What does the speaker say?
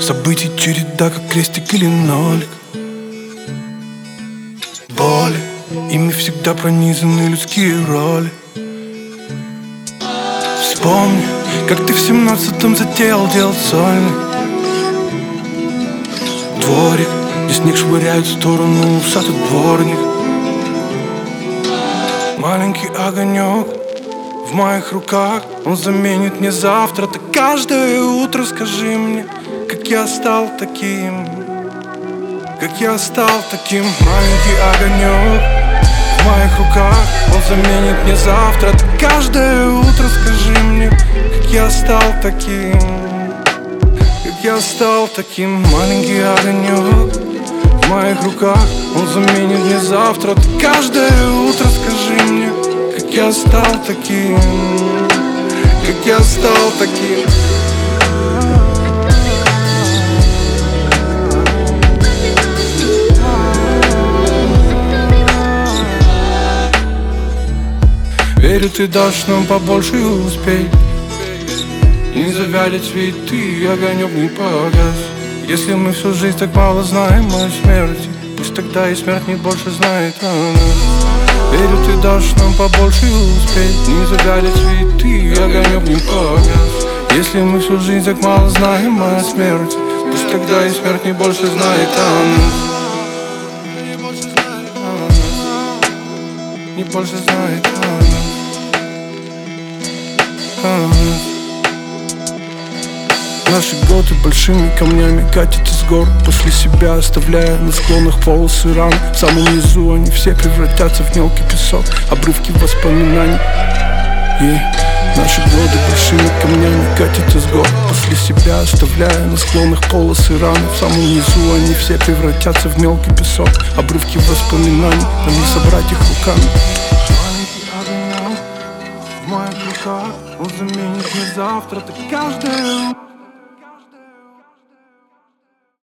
Событий череда, как крестик или нолик. Боли, ими всегда пронизаны людские роли. Вспомни, как ты в 17-м затеял делать сольник. Дворик, где снег швыряют в сторону усатый дворник. Маленький огонек в моих руках, он заменит мне завтра. Ты каждое утро скажи мне, как я стал таким, как я стал таким. Маленький огонек в моих руках, он заменит мне завтра. Ты каждое утро скажи мне, как я стал таким, как я стал таким. Маленький огонек в моих руках, он заменит мне завтра. Ты каждое утро скажи мне, как я стал таким, как я стал таким. Верю, ты дашь нам побольше успеть. Не завяли цветы, огонек не погас. Если мы всю жизнь так мало знаем о смерти, пусть тогда и смерть не больше знает о нас. Верю, ты дашь нам побольше успеть. Не завяли цветы, огонек не погас. Если мы всю жизнь так мало знаем о смерти, пусть тогда и смерть не больше знает о нас. Не больше знает о нас. Наши годы большими камнями катят из гор, после себя оставляя на склонах волосы ран. В самом низу они все превратятся в мелкий песок, обрывки воспоминаний. Наши годы большими камнями катят из гор, после себя оставляя на склонах полосы раны. В самом низу они все превратятся в мелкий песок, обрывки воспоминаний. Нам не собрать их руками. В моих руках, он заменит мне завтра. Ты каждое